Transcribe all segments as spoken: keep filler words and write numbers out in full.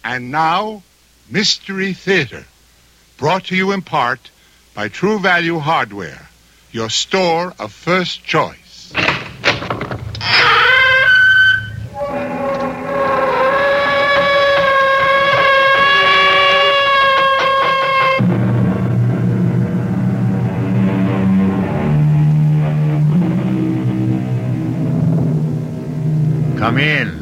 And now, Mystery Theater, brought to you in part by True Value Hardware, your store of first choice. Come in.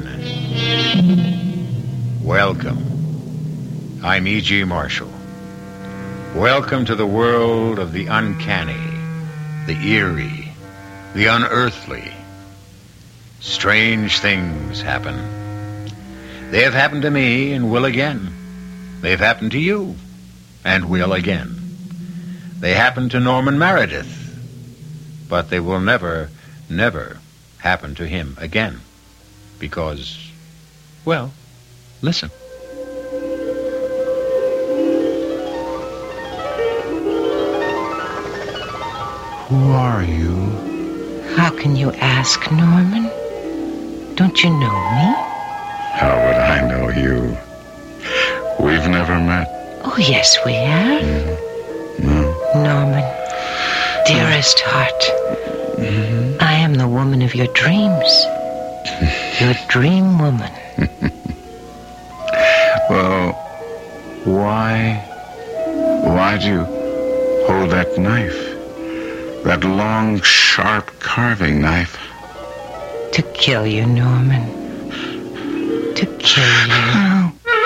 Welcome. I'm E G. Marshall. Welcome to the world of the uncanny, the eerie, the unearthly. Strange things happen. They have happened to me and will again. They've happened to you and will again. They happened to Norman Meredith, but they will never, never happen to him again. Because, well, listen. Who are you? How can you ask, Norman? Don't you know me? How would I know you? We've never met. Oh, yes, we have. Mm-hmm. No. Norman, dearest heart, Mm-hmm. I am the woman of your dreams. Your dream woman. Well, why... Why'd you hold that knife? That long, sharp carving knife? To kill you, Norman. To kill you.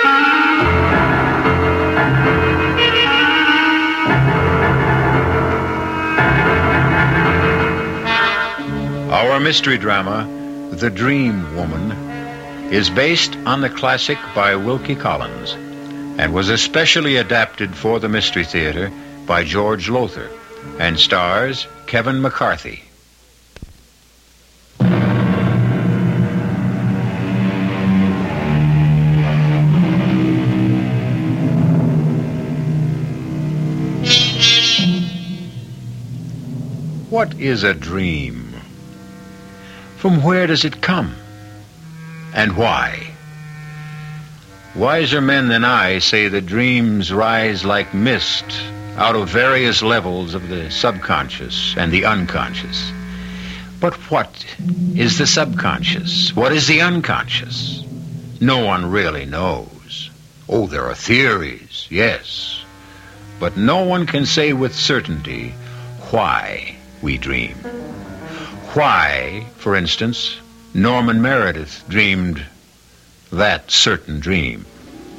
Our mystery drama, The Dream Woman, is based on the classic by Wilkie Collins and was especially adapted for the Mystery Theater by George Lothar and stars Kevin McCarthy. What is a dream? From where does it come? And why? Wiser men than I say that dreams rise like mist out of various levels of the subconscious and the unconscious. But what is the subconscious? What is the unconscious? No one really knows. Oh, there are theories, yes. But no one can say with certainty why we dream. Why, for instance, Norman Meredith dreamed that certain dream.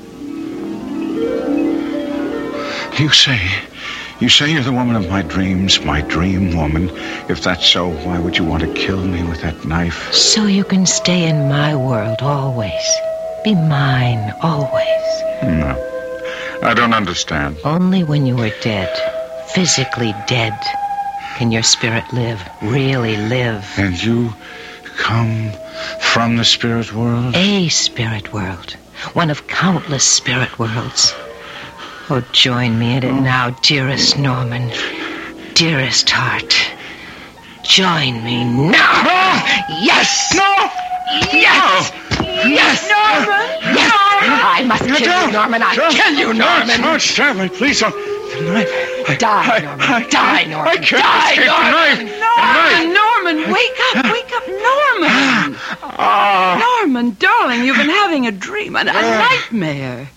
You say... You say you're the woman of my dreams, my dream woman. If that's so, why would you want to kill me with that knife? So you can stay in my world always. Be mine always. No. I don't understand. Only when you are dead, physically dead, can your spirit live, really live. And you come from the spirit world? A spirit world. One of countless spirit worlds. Oh, join me in it now, dearest Norman. Dearest heart. Join me now. No! Yes! No! Yes! Yes! Norman! Yes! I must kill you, Norman. I'll kill you, Norman. Don't stab me, please. Don't. The knife. I, Die, I, Norman. I, Die, Norman. I can't Die, escape Norman. the knife. Norman, Norman, wake up, wake up, Norman. Ah. Norman, darling, you've been having a dream, a, a nightmare.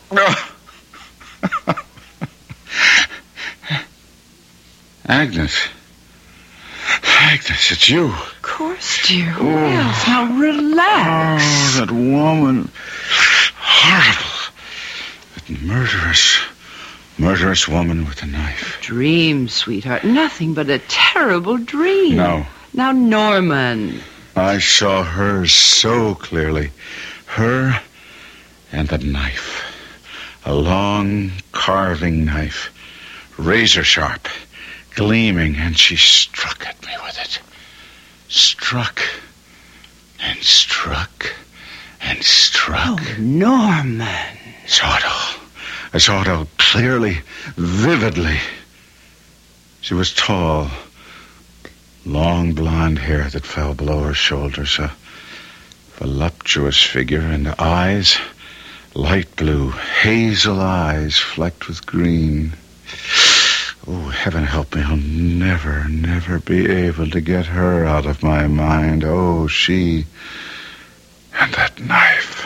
Agnes. Agnes, it's you. Of course, dear. Who else? Now relax. Oh, that woman. Horrible. That murderous, murderous woman with a knife. Dream, sweetheart. Nothing but a terrible dream. No. Now, Norman. I saw her so clearly. Her and the knife. A long carving knife. Razor sharp. Gleaming, and she struck at me with it. Struck. And struck. And struck. Oh, Norman. Saw it all. I saw it all clearly, vividly. She was tall. Long blonde hair that fell below her shoulders. A voluptuous figure and eyes. Light blue, hazel eyes flecked with green. Oh, heaven help me, I'll never, never be able to get her out of my mind. Oh, she and that knife.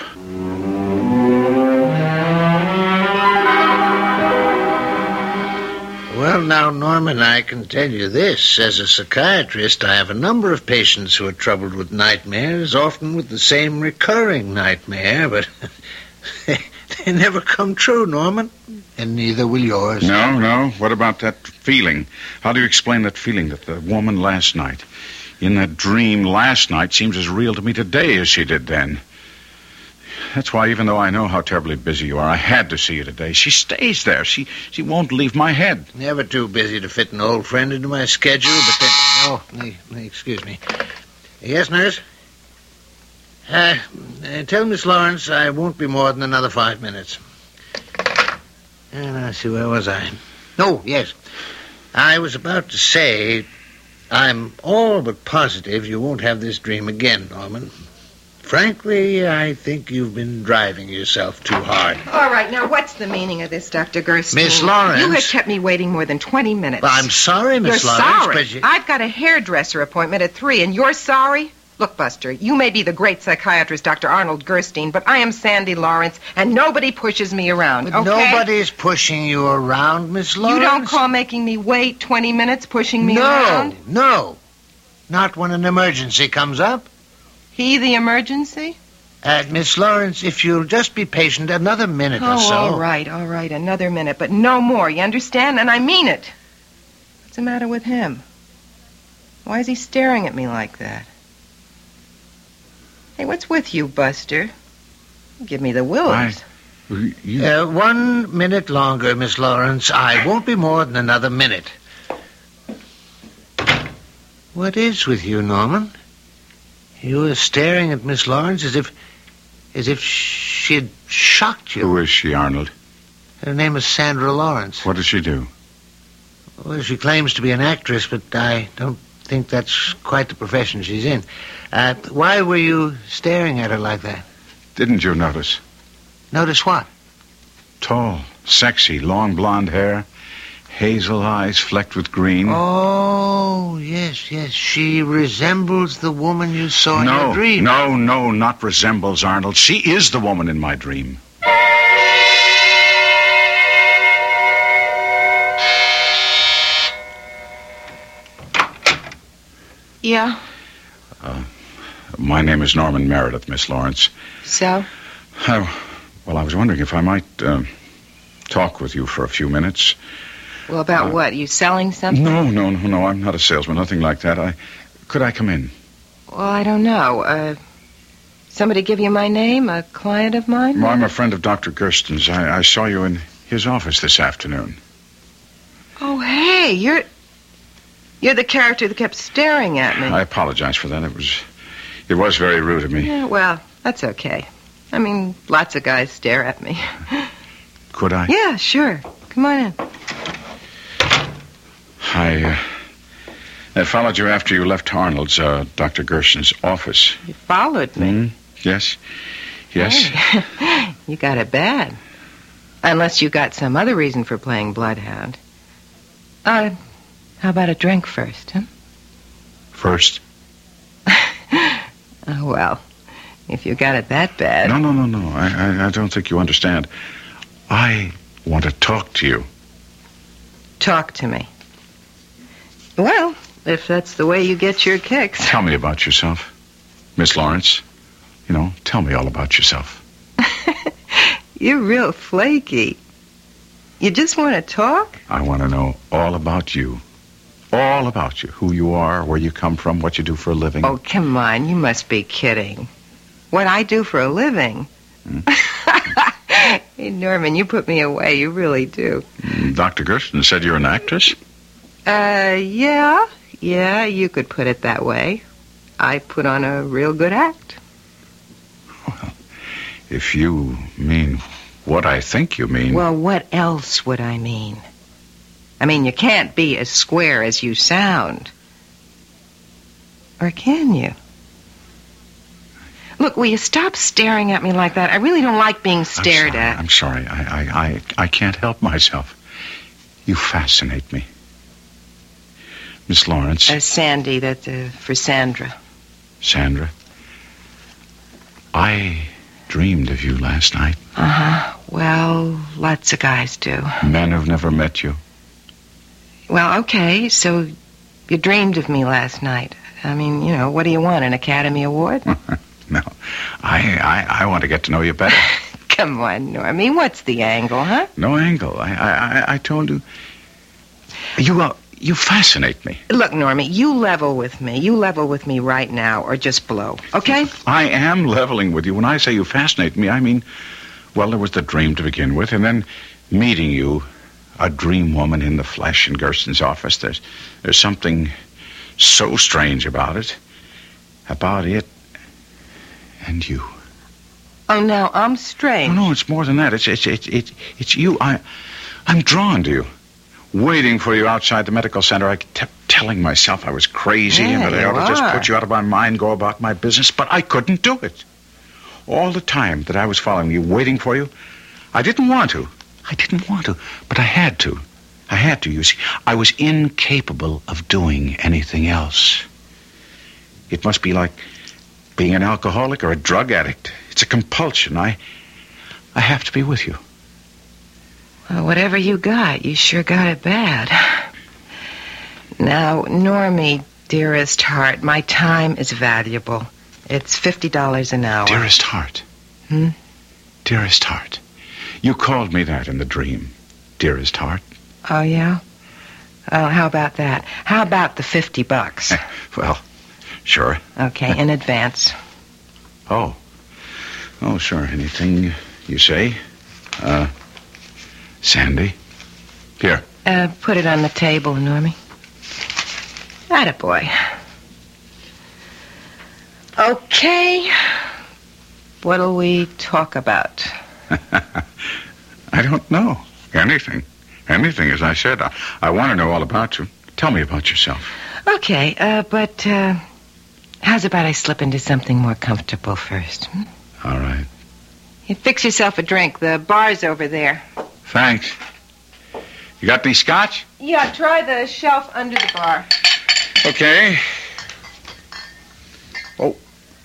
Well, now, Norman, I can tell you this. As a psychiatrist, I have a number of patients who are troubled with nightmares, often with the same recurring nightmare, but they never come true, Norman. And neither will yours. No, no. What about that feeling? How do you explain that feeling that the woman last night, in that dream last night, seems as real to me today as she did then? That's why, even though I know how terribly busy you are, I had to see you today. She stays there. She she won't leave my head. Never too busy to fit an old friend into my schedule, but then... Oh, excuse me. Yes, nurse? Uh, uh, tell Miss Lawrence I won't be more than another five minutes. And I see, where was I? Oh, yes. I was about to say, I'm all but positive you won't have this dream again, Norman. Frankly, I think you've been driving yourself too hard. All right, now what's the meaning of this, Doctor Gerstein? Miss Lawrence. You have kept me waiting more than twenty minutes. Well, I'm sorry, Miss You're Lawrence, sorry. but you... I've got a hairdresser appointment at three, and you're sorry? Look, Buster, you may be the great psychiatrist, Doctor Arnold Gerstein, but I am Sandy Lawrence, and nobody pushes me around, But okay? nobody's pushing you around, Miss Lawrence. You don't call making me wait twenty minutes pushing me no, around? No, no. Not when an emergency comes up. He the emergency? Uh, Miss Lawrence, if you'll just be patient another minute oh, or so... all right, all right, another minute, but no more, you understand? And I mean it. What's the matter with him? Why is he staring at me like that? Hey, what's with you, Buster? Give me the willies. I, you... Uh, one minute longer, Miss Lawrence. I won't be more than another minute. What is with you, Norman? You were staring at Miss Lawrence as if... as if she'd shocked you. Who is she, Arnold? Her name is Sandra Lawrence. What does she do? Well, she claims to be an actress, but I don't think that's quite the profession she's in. Uh, why were you staring at her like that? Didn't you notice? Notice what? Tall, sexy, long blonde hair, hazel eyes flecked with green. Oh, yes, yes. She resembles the woman you saw in no, your dream. No, no, not resembles, Arnold. She is the woman in my dream. Yeah? Uh, my name is Norman Meredith, Miss Lawrence. So? Oh, well, I was wondering if I might uh, talk with you for a few minutes. Well, about uh, what? You selling something? No, no, no, no. I'm not a salesman. Nothing like that. I could I come in? Well, I don't know. Uh, somebody give you my name? A client of mine? Well, I'm a friend of Doctor Gersten's. I, I saw you in his office this afternoon. Oh, hey, you're... You're the character that kept staring at me. I apologize for that. It was... It was very rude of me. Yeah, well, that's okay. I mean, lots of guys stare at me. Could I? Yeah, sure. Come on in. I, uh, I followed you after you left Arnold's, uh, Doctor Gersten's office. You followed me? Mm, yes. Yes. Hey, you got it bad. Unless you got some other reason for playing Bloodhound. Uh, how about a drink first, huh? First? Oh, well, if you got it that bad... No, no, no, no. I, I, I don't think you understand. I want to talk to you. Talk to me. Well, if that's the way you get your kicks. Tell me about yourself, Miss Lawrence. You know, tell me all about yourself. You're real flaky. You just want to talk? I want to know all about you. All about you. Who you are, where you come from, what you do for a living. Oh, come on. You must be kidding. What I do for a living? Hmm? Hey, Norman, you put me away. You really do. Doctor Gersten said you're an actress? Uh, yeah. Yeah, you could put it that way. I put on a real good act. Well, if you mean what I think you mean... Well, what else would I mean? I mean, you can't be as square as you sound. Or can you? Look, Look, will you stop staring at me like that? I really don't like being stared I'm sorry, at. I'm sorry. I, I, I, I can't help myself. You fascinate me. Miss Lawrence. Uh, Sandy, that uh, for Sandra. Sandra. I dreamed of you last night. Uh-huh. Well, lots of guys do. Men who've never met you. Well, okay, so you dreamed of me last night. I mean, you know, what do you want, an Academy Award? No, I, I I want to get to know you better. Come on, Normie, what's the angle, huh? No angle. I I, I told you. You uh, you fascinate me. Look, Normie, you level with me. You level with me right now, or just blow, okay? I am leveling with you. When I say you fascinate me, I mean, well, there was the dream to begin with, and then meeting you, a dream woman in the flesh in Gerson's office. There's there's something so strange about it, about it. And you. Oh, now I'm strange. No, no, it's more than that. It's it's it's it's, it's you. I, I'm drawn to you. Waiting for you outside the medical center, I kept telling myself I was crazy Yeah, and that I you ought to just are. put you out of my mind, go about my business, but I couldn't do it. All the time that I was following you, waiting for you, I didn't want to. I didn't want to, but I had to. I had to, you see. I was incapable of doing anything else. It must be like being an alcoholic or a drug addict. It's a compulsion. I I have to be with you. Well, whatever you got, you sure got it bad. Now, Normie, dearest heart, my time is valuable. It's fifty dollars an hour. Dearest heart. Hmm? Dearest heart. You called me that in the dream. Dearest heart. Oh, yeah? Oh, how about that? How about the fifty bucks? Well, sure. Okay, in advance. Oh. Oh, sure. Anything you say? Uh, Sandy? Here. Uh, put it on the table, Normie. Attaboy. Okay. What'll we talk about? I don't know. Anything. Anything, as I said. I, I want to know all about you. Tell me about yourself. Okay, uh, but, uh, how's about I slip into something more comfortable first? Hmm? All right. You fix yourself a drink. The bar's over there. Thanks. You got any scotch? Yeah, try the shelf under the bar. Okay. Oh.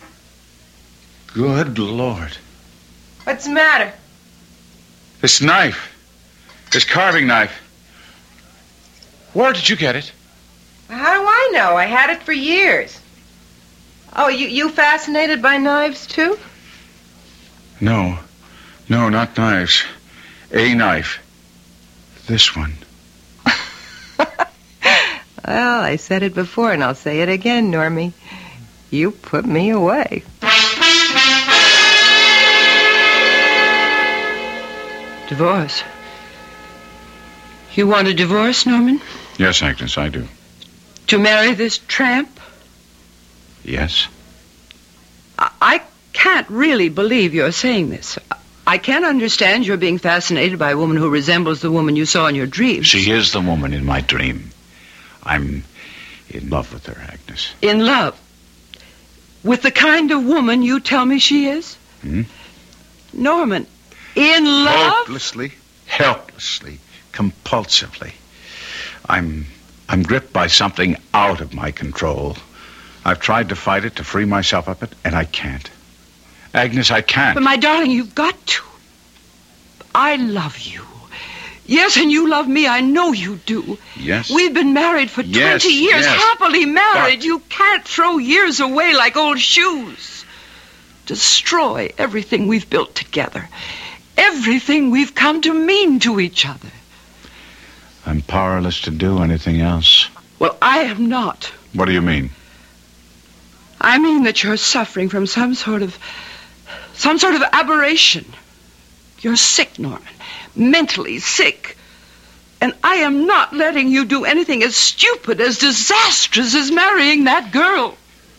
Good Lord. What's the matter? This knife. This carving knife. Where did you get it? How do I know? I had it for years. Oh, you, you fascinated by knives, too? No. No, not knives. A knife. This one. Well, I said it before, and I'll say it again, Normie. You put me away. Divorce. You want a divorce, Norman? Yes, Agnes, I do. To marry this tramp? Yes? I, I can't really believe you're saying this. I can't understand your being fascinated by a woman who resembles the woman you saw in your dreams. She is the woman in my dream. I'm in love with her, Agnes. In love? With the kind of woman you tell me she is? Hmm? Norman, in love? Hopelessly, helplessly, compulsively. I'm I'm gripped by something out of my control. I've tried to fight it, to free myself of it, and I can't. Agnes, I can't. But my darling, you've got to. I love you. Yes, and you love me. I know you do. Yes. We've been married for Yes, twenty years, yes. happily married. But- You can't throw years away like old shoes. Destroy everything we've built together. Everything we've come to mean to each other. I'm powerless to do anything else. Well, I am not. What do you mean? I mean that you're suffering from some sort of... some sort of aberration. You're sick, Norman. Mentally sick. And I am not letting you do anything as stupid, as disastrous as marrying that girl.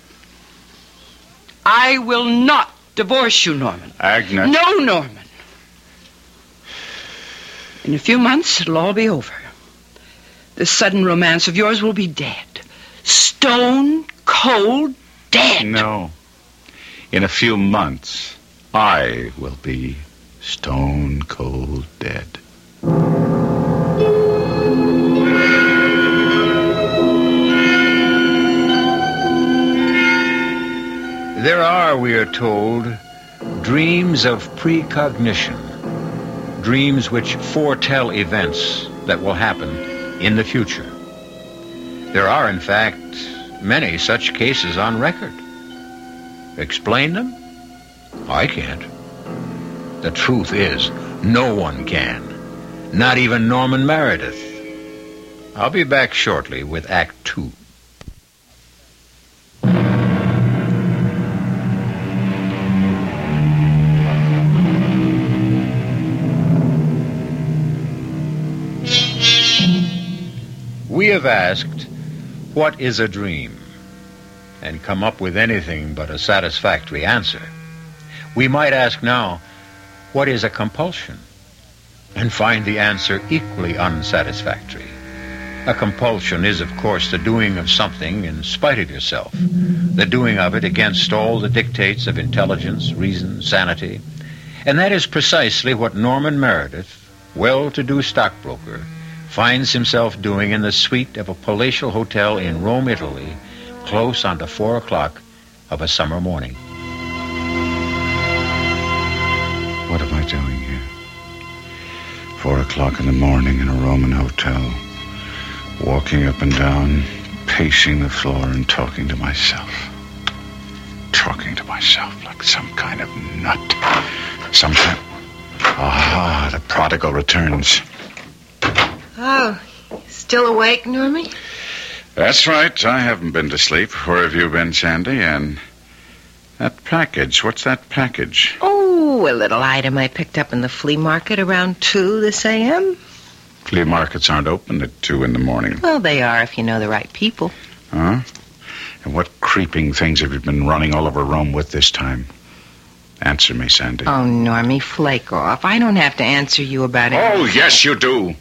I will not divorce you, Norman. Agnes. No, Norman. In a few months, it'll all be over. This sudden romance of yours will be dead. Stone cold dead. No. in a few months, I will be stone cold dead. There are, we are told, dreams of precognition, dreams which foretell events that will happen in the future. There are, in fact, many such cases on record. Explain them? I can't. The truth is, no one can. Not even Norman Meredith. I'll be back shortly with Act Two. We have asked, what is a dream? And come up with anything but a satisfactory answer. We might ask now, what is a compulsion? And find the answer equally unsatisfactory. A compulsion is, of course, the doing of something in spite of yourself, the doing of it against all the dictates of intelligence, reason, sanity. And that is precisely what Norman Meredith, well-to-do stockbroker, finds himself doing in the suite of a palatial hotel in Rome, Italy, close on to four o'clock of a summer morning. What am I doing here? Four o'clock in the morning in a Roman hotel, walking up and down, pacing the floor and talking to myself. Talking to myself like some kind of nut. Some kind... Ah, the prodigal returns. Oh, still awake, Normie? That's right. I haven't been to sleep. Where have you been, Sandy? And that package, what's that package? Oh, a little item I picked up in the flea market around two this a m Flea markets aren't open at two in the morning. Well, they are if you know the right people. Huh? And what creeping things have you been running all over Rome with this time? Answer me, Sandy. Oh, Normie, flake off. I don't have to answer you about it. Oh, yes, you do.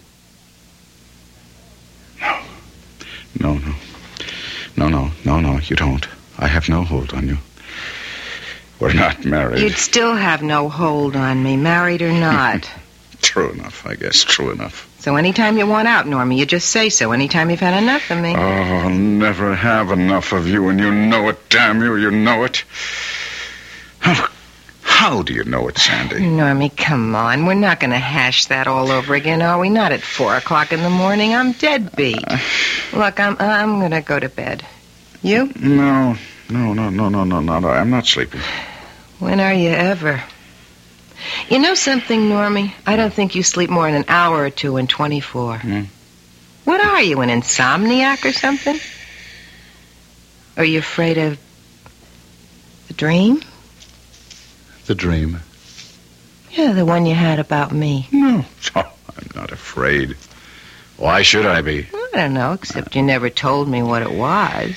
No, no. No, no, no, no, you don't. I have no hold on you. We're not married. You'd still have no hold on me, married or not. True enough, I guess, true enough. So anytime you want out, Normie, you just say so. Anytime you've had enough of me. Oh, I'll never have enough of you, and you know it, damn you, you know it. How, how do you know it, Sandy? Normie, come on. We're not going to hash that all over again, are we? Not at four o'clock in the morning. I'm dead beat. Uh, Look, I'm I'm going to go to bed. You? No, no, no, no, no, no, no, no. I'm not sleeping. When are you ever? You know something, Normie? I don't think you sleep more than an hour or two in twenty-four. Hmm? What are you, an insomniac or something? Are you afraid of the dream? The dream? Yeah, the one you had about me. No. Oh, I'm not afraid. Why should I be? I don't know, except you never told me what it was.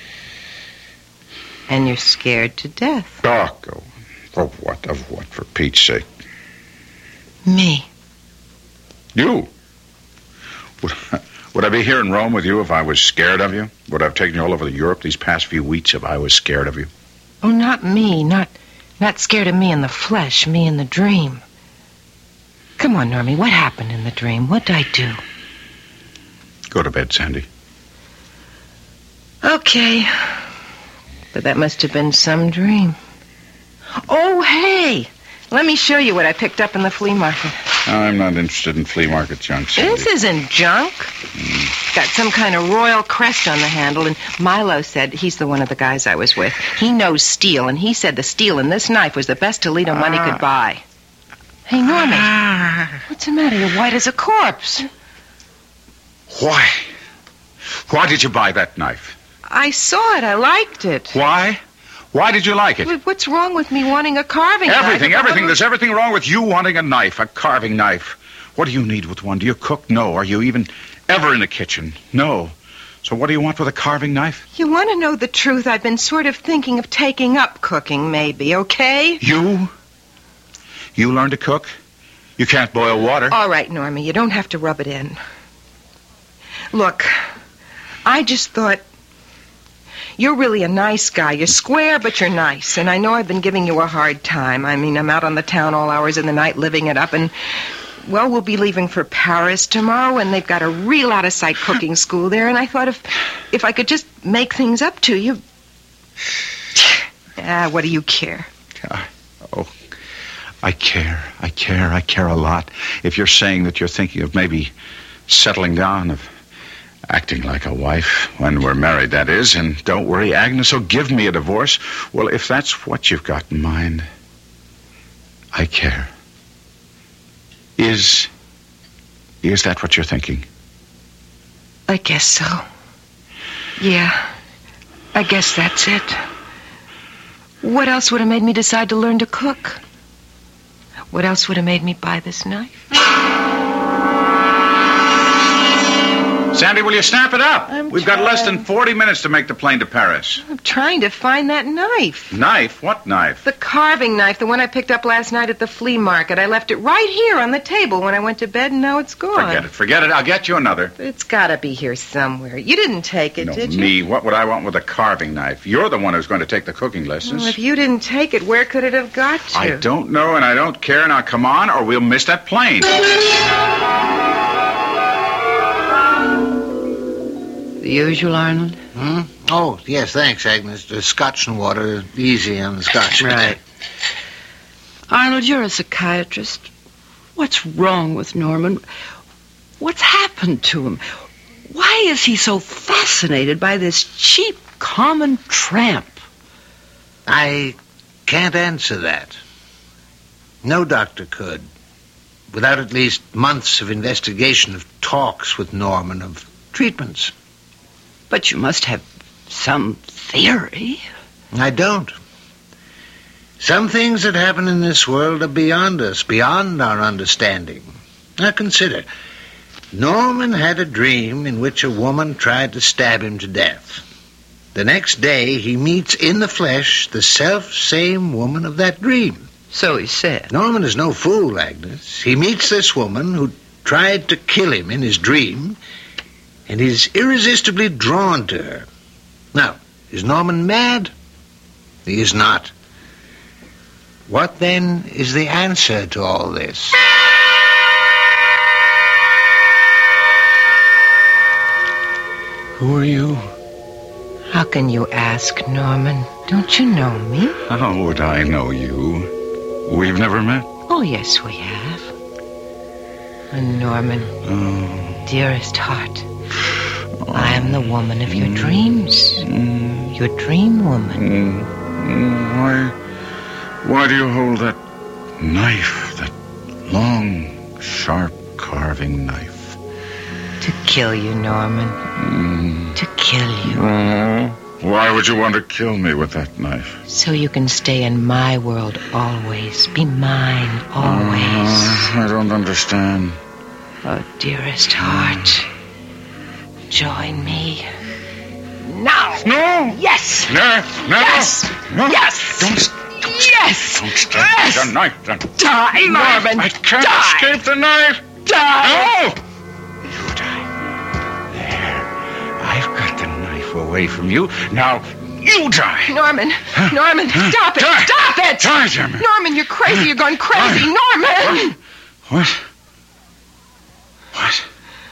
And you're scared to death. Oh, go. Of what? Of what, for Pete's sake? Me. You? Would, would I be here in Rome with you if I was scared of you? Would I have taken you all over Europe these past few weeks if I was scared of you? Oh, not me. Not not scared of me in the flesh, me in the dream. Come on, Normie, what happened in the dream? What'd I do? Go to bed, Sandy. Okay. But that must have been some dream. Oh, hey! Let me show you what I picked up in the flea market. I'm not interested in flea market junk, Sandy. This isn't junk. Mm. Got some kind of royal crest on the handle, and Milo said, he's the one of the guys I was with, he knows steel, and he said the steel in this knife was the best Toledo ah. money could buy. Hey, Normie, ah. what's the matter? You're white as a corpse. Why? Why did you buy that knife? I saw it. I liked it. Why? Why did you like it? What's wrong with me wanting a carving everything, knife? Everything, everything. There's everything wrong with you wanting a knife, a carving knife. What do you need with one? Do you cook? No. Are you even ever in the kitchen? No. So what do you want with a carving knife? You want to know the truth? I've been sort of thinking of taking up cooking, maybe, okay? You? You learn to cook? You can't boil water? All right, Normie, you don't have to rub it in. Look, I just thought... You're really a nice guy. You're square, but you're nice. And I know I've been giving you a hard time. I mean, I'm out on the town all hours of the night living it up, and, well, we'll be leaving for Paris tomorrow, and they've got a real out-of-sight cooking school there, and I thought if, if I could just make things up to you... Ah, what do you care? Uh, oh, I care. I care. I care a lot. If you're saying that you're thinking of maybe settling down, of acting like a wife when we're married, that is, and don't worry, Agnes will give me a divorce. Well, if that's what you've got in mind, I care. Is... Is that what you're thinking? I guess so. Yeah, I guess that's it. What else would have made me decide to learn to cook? What else would have made me buy this knife? Sandy, will you snap it up? I'm We've trying. got less than forty minutes to make the plane to Paris. I'm trying to find that knife. Knife? What knife? The carving knife, the one I picked up last night at the flea market. I left it right here on the table when I went to bed, and now it's gone. Forget it. Forget it. I'll get you another. But it's got to be here somewhere. You didn't take it, No, did you? me. What would I want with a carving knife? You're the one who's going to take the cooking lessons. Well, if you didn't take it, where could it have got to? I don't know, and I don't care. Now, come on, or we'll miss that plane. The usual, Arnold? Hmm? Oh, yes, thanks, Agnes. The scotch and water, easy on the scotch. Right. Arnold, you're a psychiatrist. What's wrong with Norman? What's happened to him? Why is he so fascinated by this cheap, common tramp? I can't answer that. No doctor could. Without at least months of investigation, of talks with Norman, of treatments. But you must have some theory. I don't. Some things that happen in this world are beyond us, beyond our understanding. Now consider. Norman had a dream in which a woman tried to stab him to death. The next day, he meets in the flesh the self-same woman of that dream. So he said. Norman is no fool, Agnes. He meets this woman who tried to kill him in his dream, and he's irresistibly drawn to her. Now, is Norman mad? He is not. What, then, is the answer to all this? Who are you? How can you ask, Norman? Don't you know me? How would I know you? We've never met. Oh, yes, we have. And Norman, Oh. dearest heart, I am the woman of your dreams. Mm. Your dream woman. Mm. Mm. Why... Why do you hold that knife, that long, sharp carving knife? To kill you, Norman. Mm. To kill you. Oh. Why would you want to kill me with that knife? So you can stay in my world always. Be mine always. Uh, I don't understand. Oh, dearest heart, join me. Now! No! Yes! No! No! Yes! No! Yes! Don't, don't, Yes! don't stab Yes! the knife. Don't. Die, Norman! I can't Die! escape the knife. Die! No! You die. There. I've got the knife away from you. Now, you die. Norman! Norman, stop it! Die. Stop it! Die, Jimmy. Norman, you're crazy. You're going crazy. Norman! What? What?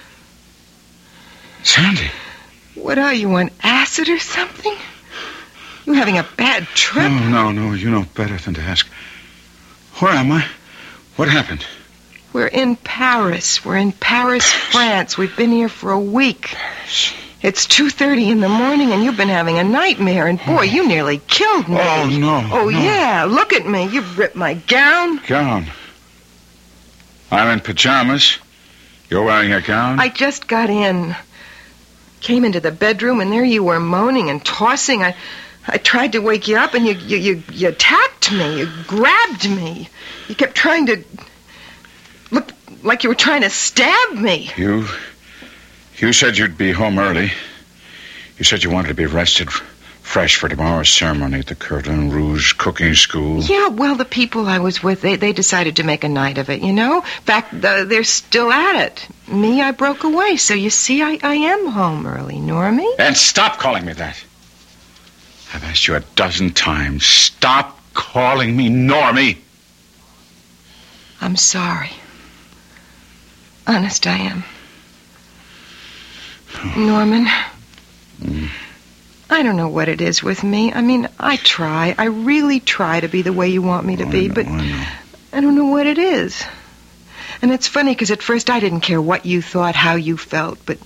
Sandy. What are you, on acid or something? You having a bad trip? No, no, no. You know better than to ask. Where am I? What happened? We're in Paris. We're in Paris, France. We've been here for a week. It's two thirty in the morning, and you've been having a nightmare. And, boy, you nearly killed me. Oh, no. Oh, no. yeah. Look at me. You've ripped my gown. Gown. I'm in pajamas. You're wearing a gown? I just got in. Came into the bedroom, and there you were moaning and tossing. I I tried to wake you up, and you, you, you, you attacked me. You grabbed me. You kept trying to... Look like you were trying to stab me. You... You said you'd be home early. You said you wanted to be rested, fresh for tomorrow's ceremony at the Cordon Rouge cooking school. Yeah, well, the people I was with, they, they decided to make a night of it, you know? In fact, uh, they're still at it. Me, I broke away, so you see, I, I am home early, Normie. And stop calling me that. I've asked you a dozen times. Stop calling me Normie. I'm sorry. Honest, I am. Norman, Mm. I don't know what it is with me. I mean, I try. I really try to be the way you want me to Oh, be, I know, but I know. I don't know what it is. And it's funny, because at first I didn't care what you thought, how you felt, but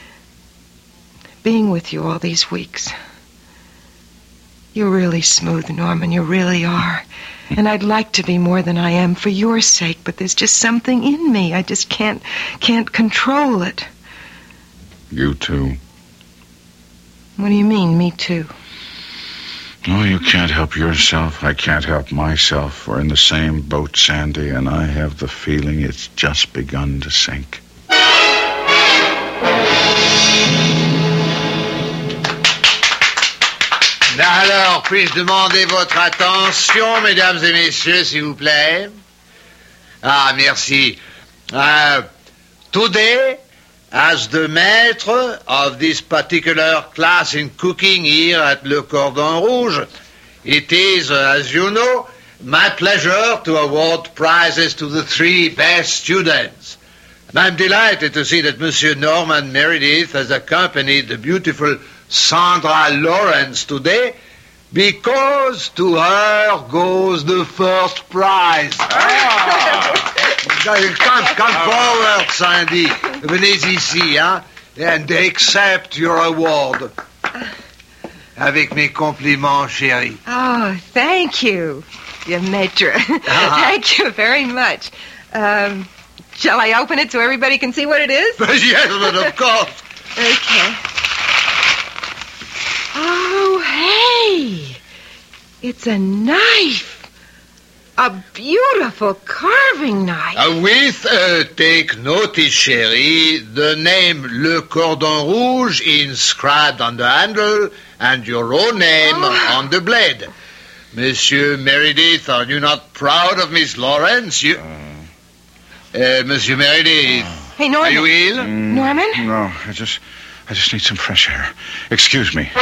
being with you all these weeks, you're really smooth, Norman. You really are. And I'd like to be more than I am for your sake, but there's just something in me. I just can't can't control it. You too. What do you mean, me too? Oh, you can't help yourself. I can't help myself. We're in the same boat, Sandy, and I have the feeling it's just begun to sink. Alors, puis-je demander votre attention, mesdames et messieurs, s'il vous plaît? Ah, merci. Uh, today, as the maître of this particular class in cooking here at Le Cordon Rouge, it is, uh, as you know, my pleasure to award prizes to the three best students. And I'm delighted to see that Monsieur Norman Meredith has accompanied the beautiful Sandra Lawrence today, because to her goes the first prize. Ah. Come, come forward, Sandy. Venez ici, hein, and accept your award. Avec mes compliments, chérie. Oh, thank you, your maître. Ah. Thank you very much. Um, shall I open it so everybody can see what it is? Yes, but of course. Okay. Oh, hey! It's a knife. A beautiful carving knife. Uh, with, uh, take notice, chérie, the name Le Cordon Rouge inscribed on the handle and your own name Oh. on the blade. Monsieur Meredith, are you not proud of Miss Lawrence? You... Uh, Monsieur Meredith, Hey, are Norman. you ill? Mm, Norman? No, I just, I just need some fresh air. Excuse me.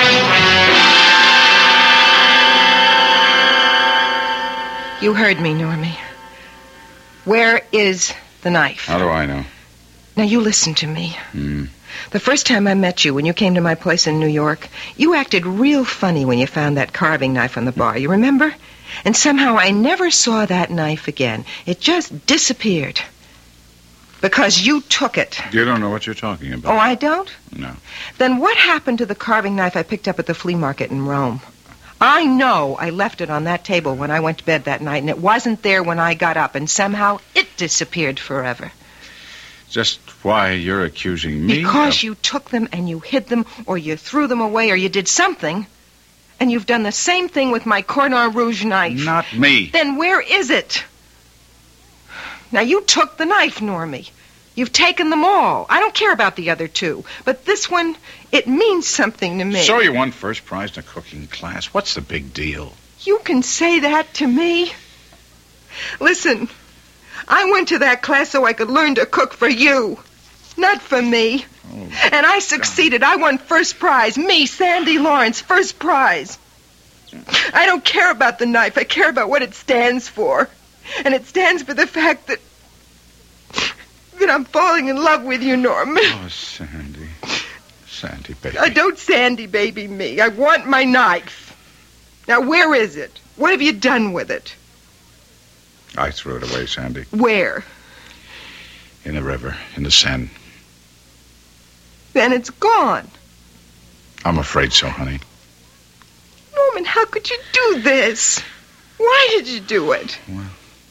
You heard me, Normie. Where is the knife? How do I know? Now, you listen to me. Hmm. The first time I met you, when you came to my place in New York, you acted real funny when you found that carving knife on the bar. You remember? And somehow I never saw that knife again. It just disappeared. Because you took it. You don't know what you're talking Oh, about. I don't? No. Then what happened to the carving knife I picked up at the flea market in Rome? I know I left it on that table when I went to bed that night, and it wasn't there when I got up, and somehow it disappeared forever. Just why you're accusing me? Because of... you took them and you hid them, or you threw them away, or you did something. And you've done the same thing with my Cordon Rouge knife. Not me. Then where is it? Now, you took the knife, Normie. You've taken them all. I don't care about the other two. But this one, it means something to me. So you won first prize in a cooking class. What's the big deal? You can say that to me? Listen, I went to that class so I could learn to cook for you, not for me. Oh, And I succeeded. I won first prize. Me, Sandy Lawrence, first prize. I don't care about the knife. I care about what it stands for. And it stands for the fact that that I'm falling in love with you, Norman. Oh, Sandy. Sandy, baby. Uh, don't Sandy baby me. I want my knife. Now, where is it? What have you done with it? I threw it away, Sandy. Where? In the river, in the Seine. Then it's gone. I'm afraid so, honey. Norman, how could you do this? Why did you do it? Well-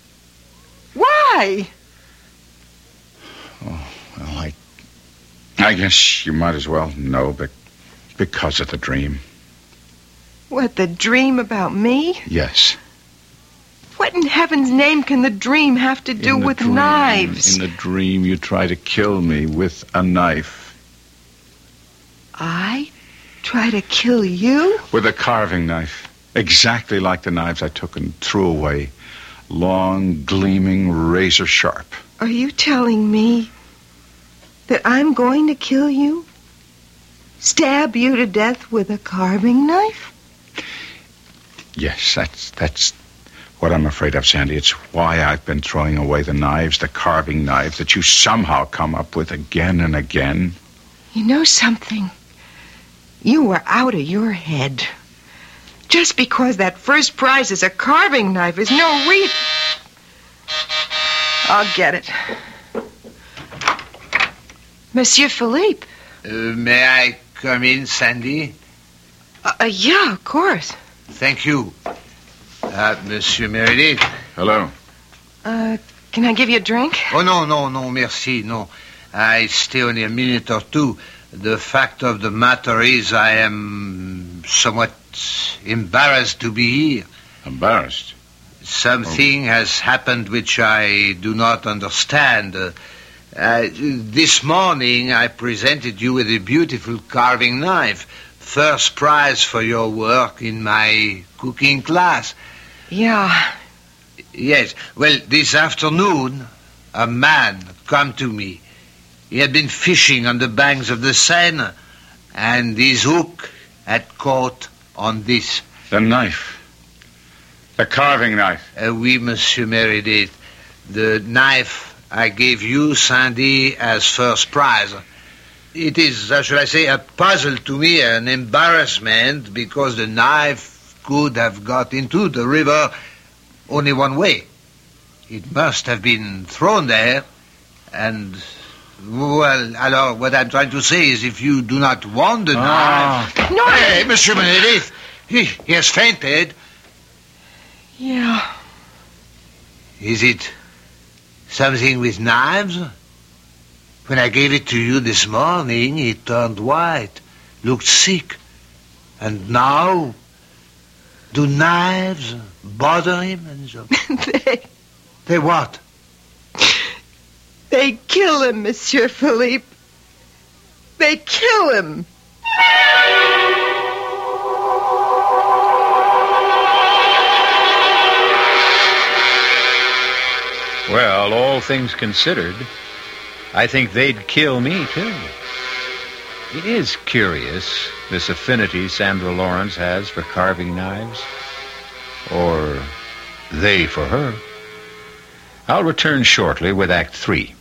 Why? Well, I... I guess you might as well know, but because of the dream. What, the dream about me? Yes. What in heaven's name can the dream have to do In the with dream- knives? In the dream, you try to kill me with a knife. I try to kill you? With a carving knife. Exactly like the knives I took and threw away. Long, gleaming, razor sharp. Are you telling me that I'm going to kill you? Stab you to death with a carving knife? Yes, that's that's what I'm afraid of, Sandy. It's why I've been throwing away the knives, the carving knives that you somehow come up with again and again. You know something? You were out of your head. Just because that first prize is a carving knife is no reason. I'll get it. Monsieur Philippe. Uh, may I come in, Sandy? Uh, uh, yeah, of course. Thank you. Uh, Monsieur Meredith. Hello. Uh, can I give you a drink? Oh, no, no, no, merci, no. I stay only a minute or two. The fact of the matter is I am somewhat embarrassed to be here. Embarrassed? Something oh. has happened which I do not understand. Uh, uh, this morning I presented you with a beautiful carving knife. First prize for your work in my cooking class. Yeah. Yes. Well, this afternoon, a man come to me. He had been fishing on the banks of the Seine, and his hook had caught on this. The knife. The carving knife. Uh, oui, Monsieur Meredith. The knife I gave you, Sandy, as first prize. It is, how shall I say, a puzzle to me, an embarrassment, because the knife could have got into the river only one way. It must have been thrown there, and, well, alors, what I'm trying to say is if you do not want the ah. knife... No! Hey, Monsieur Meredith, he, he has fainted. Yeah. Is it something with knives? When I gave it to you this morning, he turned white, looked sick. And now, do knives bother him? And so? they... They what? They kill him, Monsieur Philippe. They kill him. Well, all things considered, I think they'd kill me, too. It is curious, this affinity Sandra Lawrence has for carving knives. Or they for her. I'll return shortly with Act Three.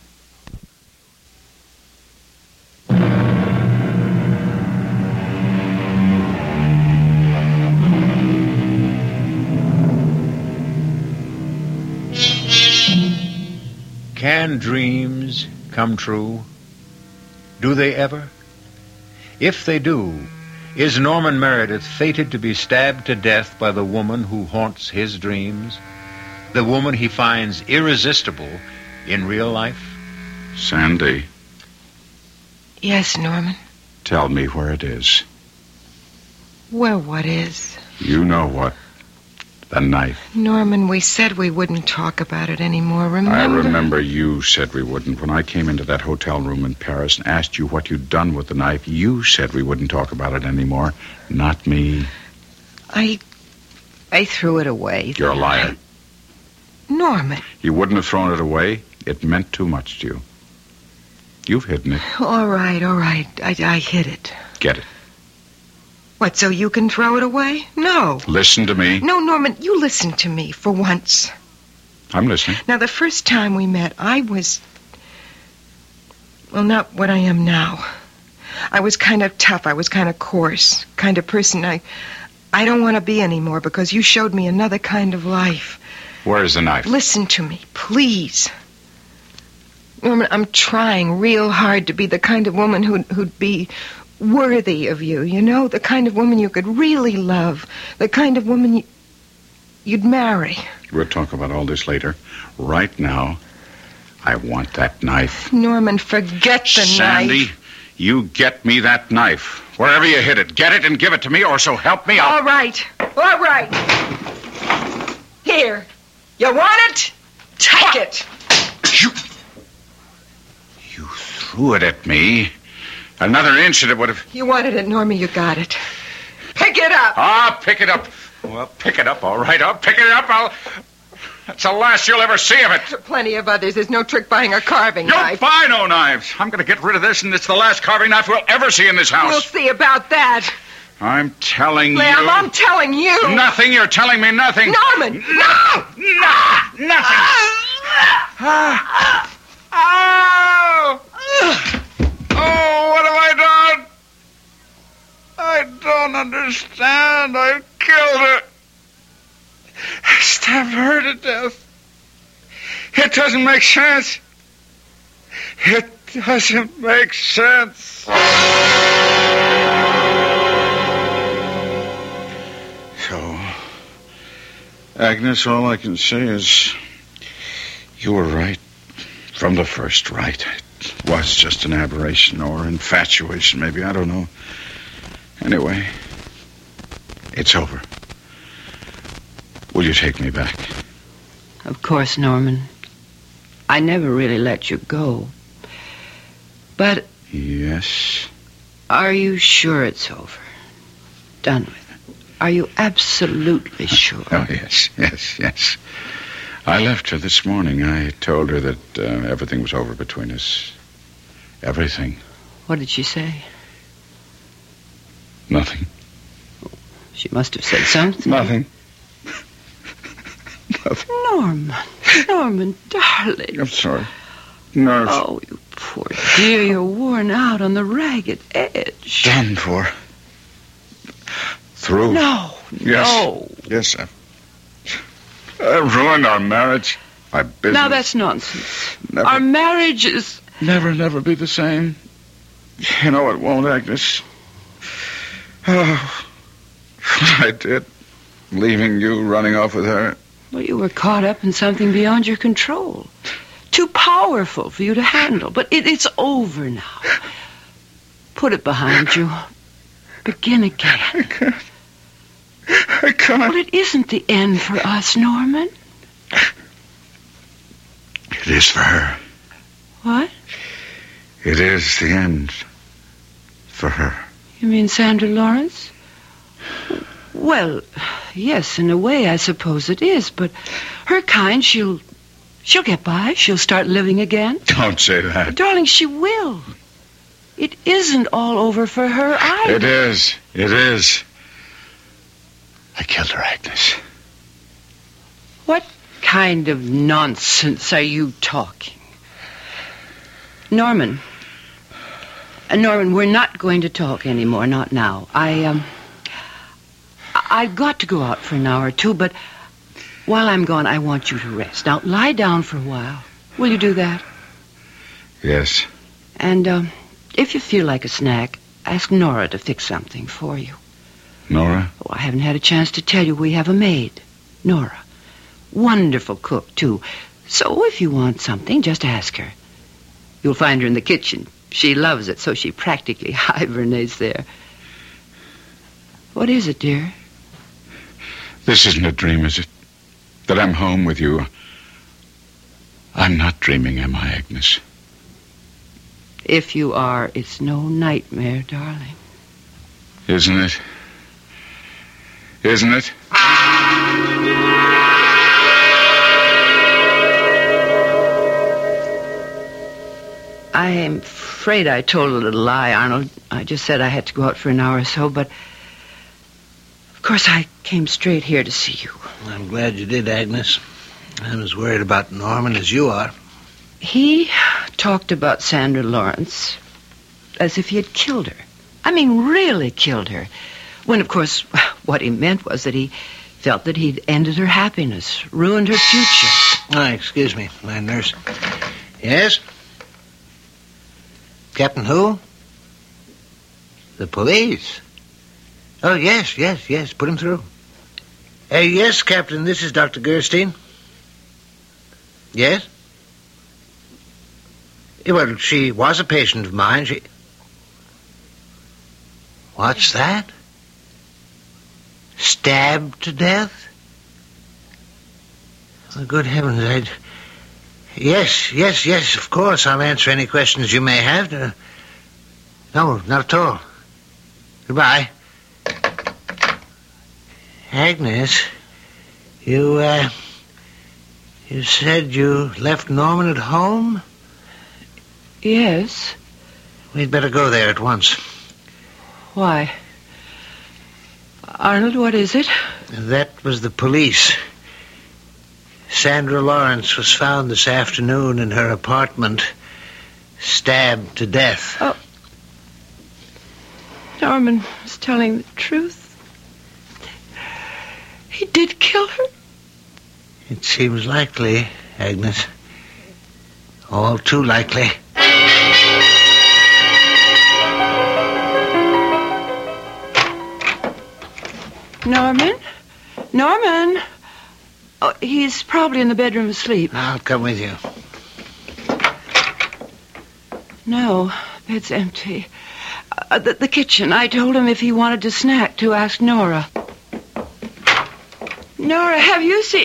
Can dreams come true? Do they ever? If they do, is Norman Meredith fated to be stabbed to death by the woman who haunts his dreams? The woman he finds irresistible in real life? Sandy. Yes, Norman. Tell me where it is. Well, what is? You know what. The knife. Norman, we said we wouldn't talk about it anymore, remember? I remember you said we wouldn't. When I came into that hotel room in Paris and asked you what you'd done with the knife, you said we wouldn't talk about it anymore. Not me. I... I threw it away. You're a liar. I... Norman. You wouldn't have thrown it away? It meant too much to you. You've hidden it. All right, all right. I, I hid it. Get it. What, so you can throw it away? No. Listen to me. No, Norman, you listen to me for once. I'm listening. Now, the first time we met, I was... Well, not what I am now. I was kind of tough. I was kind of coarse. Kind of person I... I don't want to be anymore because you showed me another kind of life. Where's the knife? Listen to me, please. Norman, I'm trying real hard to be the kind of woman who'd, who'd be... worthy of you, you know? The kind of woman you could really love. The kind of woman you, you'd marry. We'll talk about all this later. Right now, I want that knife. Norman, forget the Sandy, knife. you get me that knife. Wherever you hid it, get it and give it to me, or so help me out. All right. All right. Here. You want it? Take it. You... You threw it at me. Another inch and it would have... You wanted it, Norma. You got it. Pick it up. Ah, pick it up. Well, pick it up, all right. I'll pick it up. I'll... That's the last you'll ever see of it. There are plenty of others. There's no trick buying a carving You'll knife. buy no knives. I'm going to get rid of this, and it's the last carving knife we'll ever see in this house. We'll see about that. I'm telling Liam, you. I'm telling you. Nothing. You're telling me nothing. Norman! No! No! Nothing. Ah. Oh! Oh, what have I done? I don't understand. I killed her. I stabbed her to death. It doesn't make sense. It doesn't make sense. So, Agnes, all I can say is you were right from the first, right? It was just an aberration or infatuation, maybe. I don't know. Anyway, it's over. Will you take me back? Of course, Norman. I never really let you go. But Yes. are you sure it's over? Done with it? Are you absolutely sure? Oh, yes, yes, yes. I left her this morning. I told her that uh, everything was over between us. Everything. What did she say? Nothing. She must have said something. Nothing. Nothing. Norman. Norman, darling. I'm sorry. Nerves. Oh, you poor dear. You're worn out on the ragged edge. Done for. Through. No, Yes. no. Yes, I've, I've ruined our marriage. My business. Now that's nonsense. Never. Our marriage is... Never, never be the same. You know it won't, Agnes. Oh, what I did. Leaving you, running off with her. Well, you were caught up in something beyond your control. Too powerful for you to handle. But it, it's over now. Put it behind you. Begin again. I can't. I can't. Well, it isn't the end for us, Norman. It is for her. What? It is the end for her. You mean Sandra Lawrence? Well, yes, in a way, I suppose it is. But her kind, she'll... She'll get by. She'll start living again. Don't say that. Darling, she will. It isn't all over for her either. It is. It is. I killed her, Agnes. What kind of nonsense are you talking? Norman. Uh, Norman, we're not going to talk anymore, not now. I, um... I- I've got to go out for an hour or two, but while I'm gone, I want you to rest. Now, lie down for a while. Will you do that? Yes. And, um, if you feel like a snack, ask Nora to fix something for you. Nora? Oh, I haven't had a chance to tell you we have a maid, Nora. Wonderful cook, too. So if you want something, just ask her. You'll find her in the kitchen. She loves it, so she practically hibernates there. What is it, dear? This isn't a dream, is it? That I'm home with you. I'm not dreaming, am I, Agnes? If you are, it's no nightmare, darling. Isn't it? Isn't it? I'm afraid I told a little lie, Arnold. I just said I had to go out for an hour or so, but of course I came straight here to see you. I'm glad you did, Agnes. I'm as worried about Norman as you are. He talked about Sandra Lawrence as if he had killed her. I mean, really killed her. When, of course, what he meant was that he felt that he'd ended her happiness, ruined her future. Ah, excuse me, my nurse. Yes? Captain who? The police. Oh, yes, yes, yes. Put him through. Uh, yes, Captain, this is Doctor Gerstein. Yes? Eh, Well, she was a patient of mine. She... What's that? Stabbed to death? Oh, good heavens, I'd... Yes, yes, yes, of course. I'll answer any questions you may have. Uh, no, not at all. Goodbye. Agnes, you, uh... You said you left Norman at home? Yes. We'd better go there at once. Why? Arnold, what is it? That was the police. Sandra Lawrence was found this afternoon in her apartment, stabbed to death. Oh. Norman was telling the truth. He did kill her? It seems likely, Agnes. All too likely. Norman? Norman? Oh, he's probably in the bedroom asleep. I'll come with you. No, bed's empty. Uh, the, the kitchen. I told him if he wanted a snack to ask Nora. Nora, have you seen...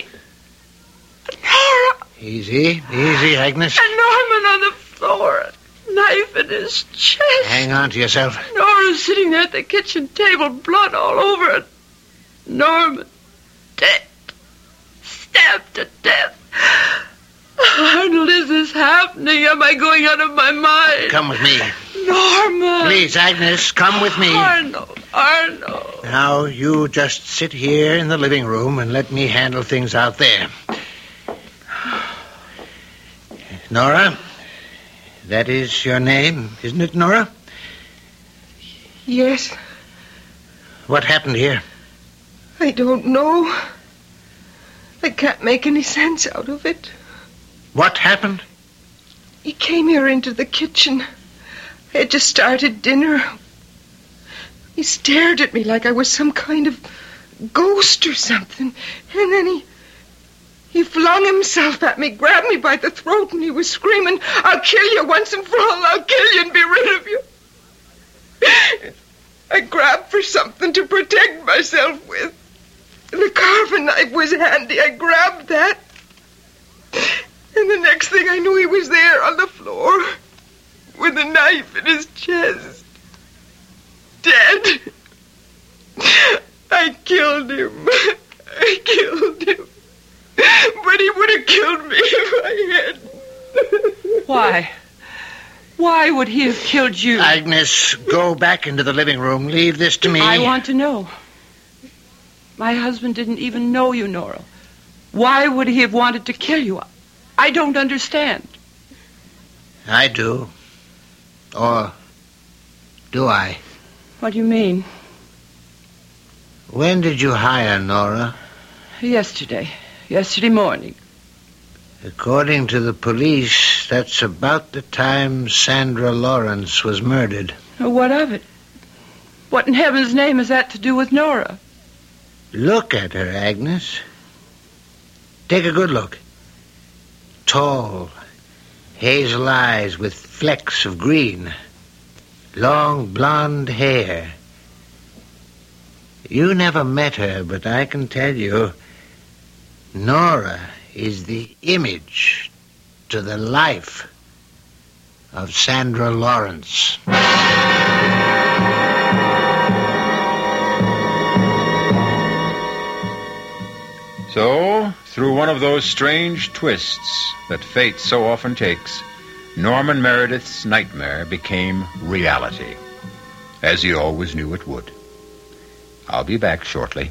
Nora! Easy, easy, Agnes. And Norman on the floor, a knife in his chest. Hang on to yourself. Nora's sitting there at the kitchen table, blood all over it. Norman, dead. Stabbed to death. Arnold, is this happening? Am I going out of my mind? Come with me. Norman. Please, Agnes, come with me. Arnold, Arnold. Now, you just sit here in the living room and let me handle things out there. Nora, that is your name, isn't it, Nora? Yes. What happened here? I don't know. I can't make any sense out of it. What happened? He came here into the kitchen. I had just started dinner. He stared at me like I was some kind of ghost or something. And then he... He flung himself at me, grabbed me by the throat, and he was screaming, "I'll kill you once and for all. I'll kill you and be rid of you." I grabbed for something to protect myself with. The carving knife was handy. I grabbed that. And the next thing I knew, he was there on the floor with a knife in his chest. Dead. I killed him. I killed him. But he would have killed me if I hadn't. Why? Why would he have killed you? Agnes, go back into the living room. Leave this to me. I want to know. My husband didn't even know you, Nora. Why would he have wanted to kill you? I don't understand. I do. Or do I? What do you mean? When did you hire Nora? Yesterday. Yesterday morning. According to the police, that's about the time Sandra Lawrence was murdered. Oh, what of it? What in heaven's name has that to do with Nora? Look at her, Agnes. Take a good look. Tall, hazel eyes with flecks of green. Long blonde hair. You never met her, but I can tell you, Nora is the image to the life of Sandra Lawrence. So, through one of those strange twists that fate so often takes, Norman Meredith's nightmare became reality, as he always knew it would. I'll be back shortly.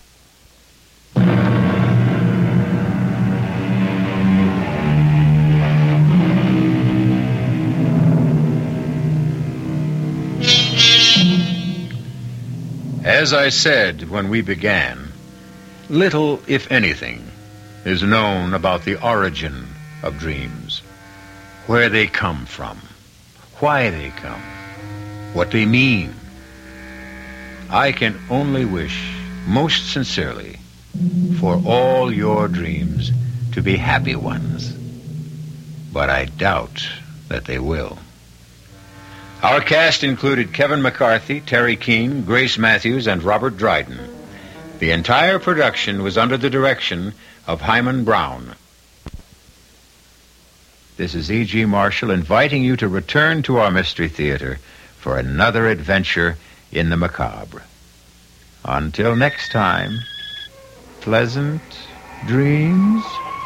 As I said when we began, little, if anything, is known about the origin of dreams, where they come from, why they come, what they mean. I can only wish, most sincerely, for all your dreams to be happy ones, but I doubt that they will. Our cast included Kevin McCarthy, Terry Keane, Grace Matthews, and Robert Dryden. The entire production was under the direction of Hyman Brown. This is E G. Marshall inviting you to return to our Mystery Theater for another adventure in the macabre. Until next time, pleasant dreams.